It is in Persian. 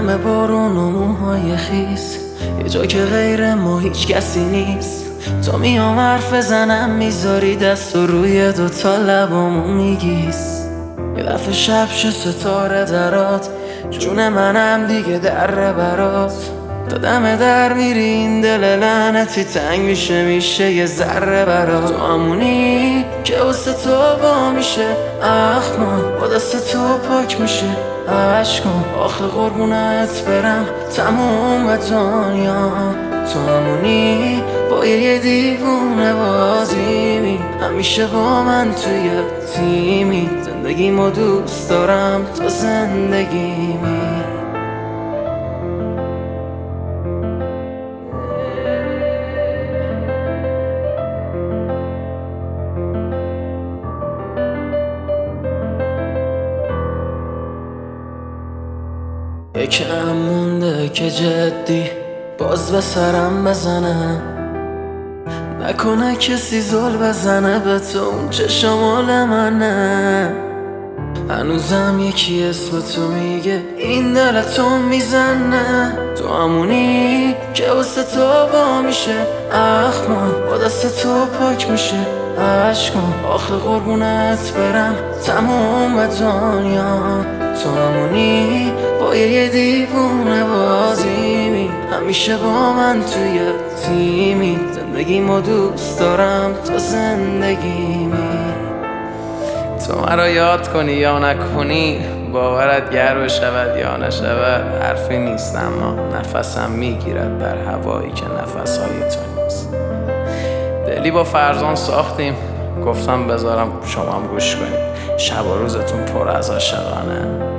همه بارون و موهای خیس، یه جا که غیر ما هیچ کسی نیست. تو میام حرف بزنم میذاری دست و روی دوتا لبامو میگیس. یه دفعه شب شه ستاره درات، جون منم دیگه دره برات. تا دم در میری این دل لعنتی تنگ میشه یه ذره برات. تو همونی که واسه تو با میشه اخمان، با دست تو پاک میشه عشقم. آخه قربونت برم تموم دنیا. تو همونی با یه دیوونه بازیمی، همیشه با من توی تیمی. زندگیمو دوست دارم تو زندگیمی. یکم مونده که جدی باز به سرم بزنه، نکنه کسی زل بزنه به تو اون چشمال منه. هنوزم یکی اسم تو میگه این دل تو میزنه. تو همونی که واسه تو با میشه اخمان، با دست تو پاک میشه عشقم. آخه قربونت برم تموم دنیا. تو همونی با یه دیوونه بازیمی، همیشه با من توی تیمی. زندگیمو دوست دارم تو زندگیمی. تو مرا یاد کنی یا نکنی، باورت گر بشود یا نشود حرفی نیست، اما نفسم میگیرد در هوایی که نفسهای تو نیست. دلی با فرزان ساختیم، گفتم بذارم شما هم گوش کنیم. شب و روزتون پر از عاشقانه.